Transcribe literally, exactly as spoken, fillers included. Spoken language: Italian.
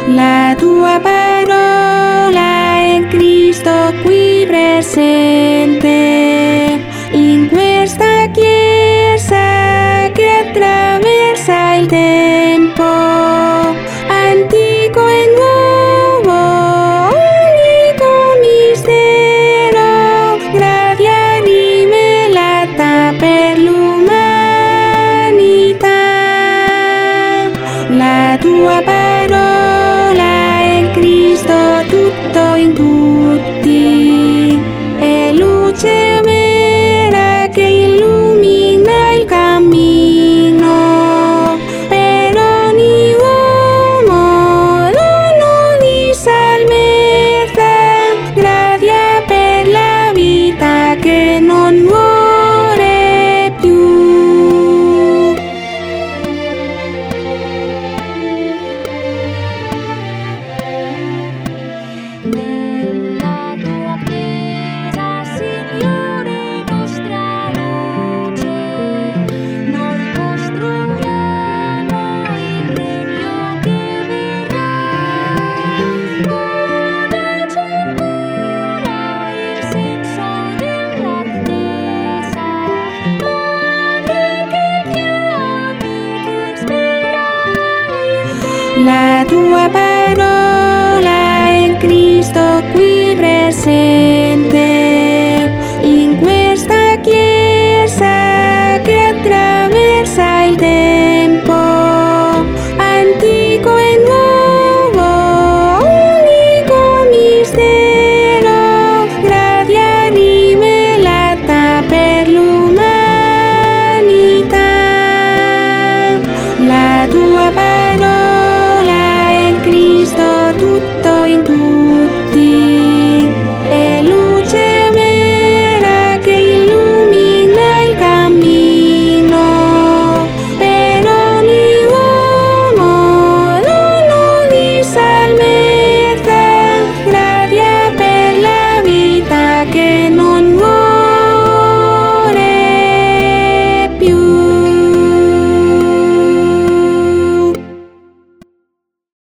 La tua parola è Cristo qui presente, in questa Chiesa che attraversa il tempo, antico e nuovo, unico mistero, grazia rivelata per l'umanità. La tua parola è Cristo tutto in tutti, è luce vera che illumina il cammino per ogni uomo, dono di salvezza, grazia per la vita che non muore più. Nella tua Chiesa, Signore, nostra luce, noi costruiamo il regno che verrà. Monaci ancora il senso dell'attesa, madre che chiami, che ispira il La tua parola è Cristo qui presente, in questa Chiesa che attraversa il tempo, antico e nuovo, unico mistero, grazia rivelata per l'umanità. La tua parola è Cristo tutto in tutto.